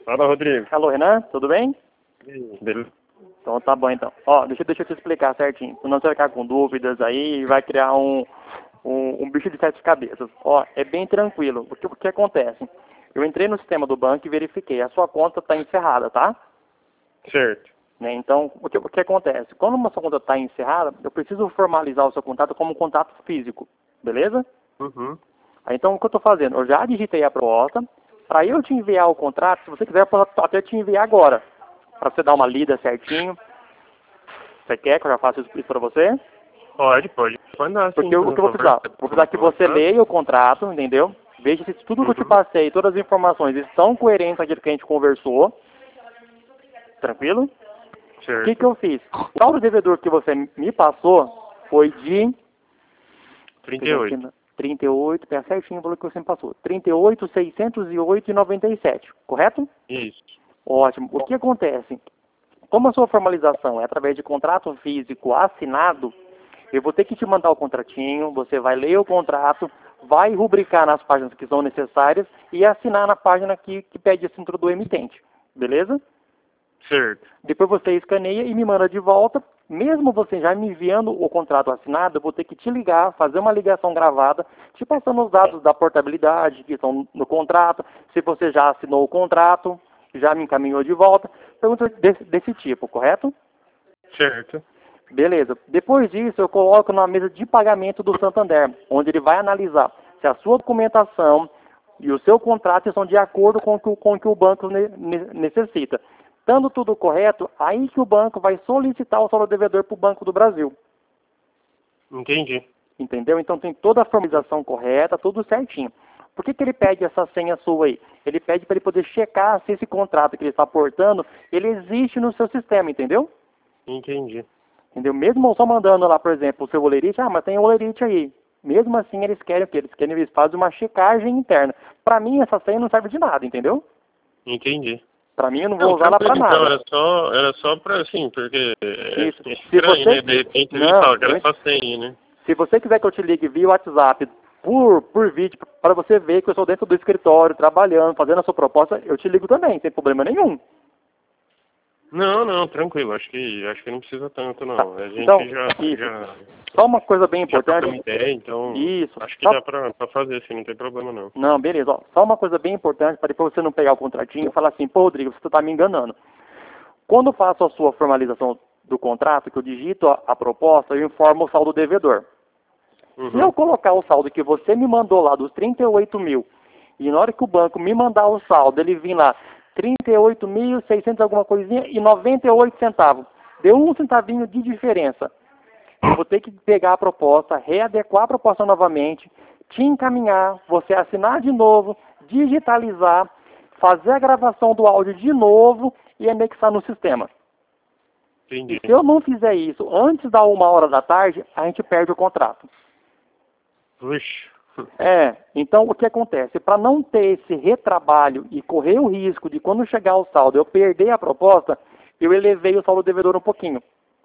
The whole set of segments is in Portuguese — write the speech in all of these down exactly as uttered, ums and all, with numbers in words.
Fala, Rodrigo. Alô, Renan, tudo bem? Beleza. Então tá bom então. Ó, deixa, deixa eu te explicar certinho. Senão você vai ficar com dúvidas aí e vai criar um, um, um bicho de sete cabeças. Ó, é bem tranquilo. O que, o que acontece? Eu entrei no sistema do banco e verifiquei. A sua conta está encerrada, tá? Certo. Né? Então, o que, o que acontece? Quando uma sua conta está encerrada, eu preciso formalizar o seu contrato como um contrato físico. Beleza? Uhum. Aí, então, o que eu estou fazendo? Eu já digitei a proposta. Para eu te enviar o contrato, se você quiser, eu posso até te enviar agora. Para você dar uma lida certinho. Você quer que eu já faça isso para você? Pode, pode. Pode dar, sim. Porque o que eu vou precisar? Vou precisar que você leia o contrato, entendeu? Veja se tudo que eu te Uhum. passei, todas as informações estão coerentes com aquilo que a gente conversou. Tranquilo? O Certo. que, que eu fiz? O saldo devedor que você me passou foi de... trinta e oito. trinta e oito, é certinho o valor que você me passou. trinta e oito, seiscentos e oito e noventa e sete, correto? Isso. Ótimo. O que acontece? Como a sua formalização é através de contrato físico assinado, eu vou ter que te mandar o contratinho, você vai ler o contrato, vai rubricar nas páginas que são necessárias e assinar na página que, que pede a assinatura do emitente. Beleza? Certo. Depois você escaneia e me manda de volta. Mesmo você já me enviando o contrato assinado, eu vou ter que te ligar, fazer uma ligação gravada, te passando os dados da portabilidade que estão no contrato, se você já assinou o contrato, já me encaminhou de volta. Pergunta desse, desse tipo, correto? Certo. Beleza. Depois disso, eu coloco na mesa de pagamento do Santander, onde ele vai analisar se a sua documentação e o seu contrato estão de acordo com o que, com o, que o banco ne, ne, necessita. Estando tudo correto, aí que o banco vai solicitar o saldo devedor para o Banco do Brasil. Entendi. Entendeu? Então tem toda a formalização correta, tudo certinho. Por que, que ele pede essa senha sua aí? Ele pede para ele poder checar se esse contrato que ele está aportando, ele existe no seu sistema, entendeu? Entendi. Entendeu? Mesmo só mandando lá, por exemplo, o seu olerite, ah, mas tem olerite aí. Mesmo assim, eles querem o quê? Eles querem, eles fazem uma checagem interna. Para mim, essa senha não serve de nada, entendeu? Entendi. Para mim, eu não vou Não, usar ela para tranquilo, nada. então, era só, era só pra, assim, porque é Isso. é Se estranho, você... né? De repente ele Não, fala que era eu- só senha, né? se você quiser que eu te ligue via WhatsApp, por, por vídeo, para você ver que eu estou dentro do escritório, trabalhando, fazendo a sua proposta, eu te ligo também, sem problema nenhum. Não, não, tranquilo. Acho que, acho que não precisa tanto, não. Tá. A gente Então, já, isso. já, Só uma coisa bem já trocou importante. uma ideia, então Isso. acho que Só... dá pra, pra fazer, assim, não tem problema, não. Não, beleza. Ó, só uma coisa bem importante, para depois você não pegar o contratinho e falar assim, pô, Rodrigo, você está me enganando. Quando eu faço a sua formalização do contrato, que eu digito a, a proposta, eu informo o saldo devedor. Uhum. Se eu colocar o saldo que você me mandou lá dos trinta e oito mil, e na hora que o banco me mandar o saldo, ele vir lá trinta e oito mil, seiscentos alguma coisinha e noventa e oito centavos. Deu um centavinho de diferença. Eu vou ter que pegar a proposta, readequar a proposta novamente, te encaminhar, você assinar de novo, digitalizar, fazer a gravação do áudio de novo e anexar no sistema. Entendi. E se eu não fizer isso antes da uma hora da tarde, a gente perde o contrato. Puxa. É, então o que acontece? Para não ter esse retrabalho e correr o risco de quando chegar o saldo eu perder a proposta, eu elevei o saldo devedor um pouquinho.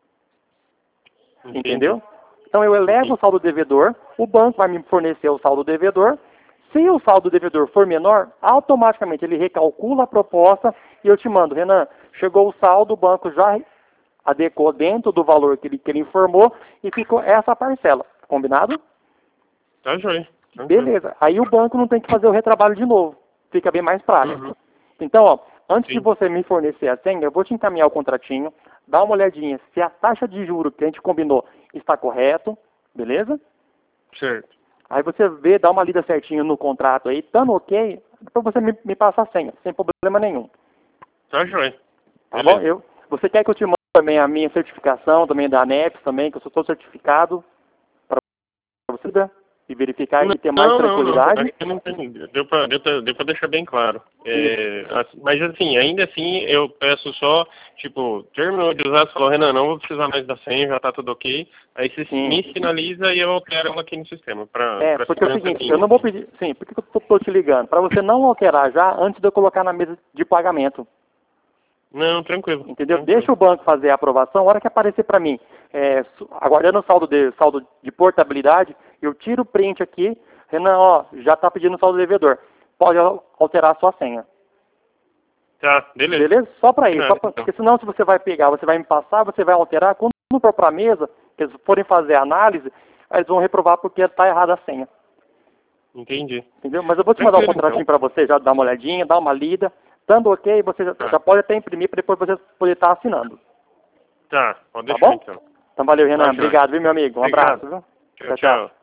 Entendi. Entendeu? Então eu elevo Entendi. o saldo devedor, o banco vai me fornecer o saldo devedor. Se o saldo devedor for menor, automaticamente ele recalcula a proposta e eu te mando, Renan, chegou o saldo, o banco já adequou dentro do valor que ele, que ele informou e ficou essa parcela. Combinado? Tá joia. Tranquilo. Beleza. Aí o banco não tem que fazer o retrabalho de novo. Fica bem mais prático. Uhum. Então, ó, antes Sim. de você me fornecer a senha, eu vou te encaminhar o contratinho, dá uma olhadinha se a taxa de juro que a gente combinou está correto, beleza? Certo. Aí você vê, dá uma lida certinho no contrato aí, estando ok, depois você me, me passa a senha, sem problema nenhum. Tá joia. Tá Beleza. bom? Eu, você quer que eu te mande também a minha certificação, também da ANEPS, também, que eu sou certificado para você e verificar e ter mais Não, não, não. tranquilidade? Acho que não tem. Deu pra, deu, pra- deu pra deixar bem claro. É, assim, mas assim, ainda assim, eu peço só, tipo, terminou de usar, você falou, Renan, não vou precisar mais da senha, já tá tudo ok. Aí você Sim. me sinaliza e eu altero ela aqui no sistema. Pra, É, pra porque é o segurança seguinte, minha. eu não vou pedir, sim, por que eu tô, tô te ligando? Para você não alterar já antes de eu colocar na mesa de pagamento, Não, tranquilo. entendeu? Tranquilo. Deixa o banco fazer a aprovação, a hora que aparecer para mim, é, su- aguardando o saldo de, saldo de portabilidade, eu tiro o print aqui, Renan, ó, já está pedindo o saldo devedor, pode al- alterar a sua senha. Tá, beleza. Beleza? Só para isso. É, Só pra... então. Porque senão, se você vai pegar, você vai me passar, você vai alterar. Quando for para a mesa, que eles forem fazer a análise, eles vão reprovar porque está errada a senha. Entendi. Entendeu? Mas eu vou te mandar um Tranquilo, contratinho então. para você, já dar uma olhadinha, dar uma lida. Dando ok, você já, Tá. já pode até imprimir para depois você poder estar assinando. Tá, pode Tá deixar bom? então. Então valeu, Renan. Tá, joia. Obrigado, viu, meu amigo? Um Obrigado. abraço, viu? Tchau, tchau.